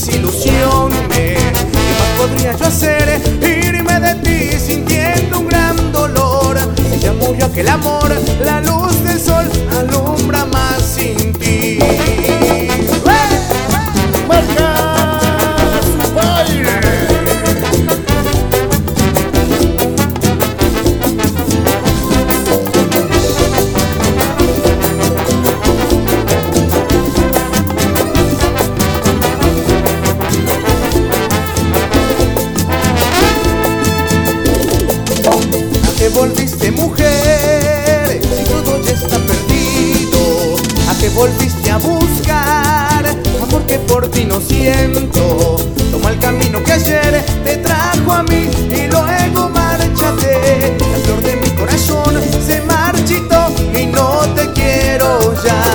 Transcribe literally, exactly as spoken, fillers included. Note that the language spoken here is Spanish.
desilusiones. ¿Qué más podría yo hacer? Irme de ti sintiendo un gran dolor. Te llamo yo a que el amor, la luz del sol, alumbra más sin ti. Marca su baile. ¿A qué volviste, mujer? Si todo ya está perdido. ¿A qué volviste a buscar? Amor que por ti no siento. Toma el camino que ayer te trajo a mí y luego márchate. La flor de mi corazón se marchitó y no te quiero ya.